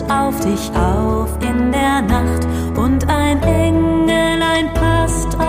auf dich auf in der Nacht und ein Engelein passt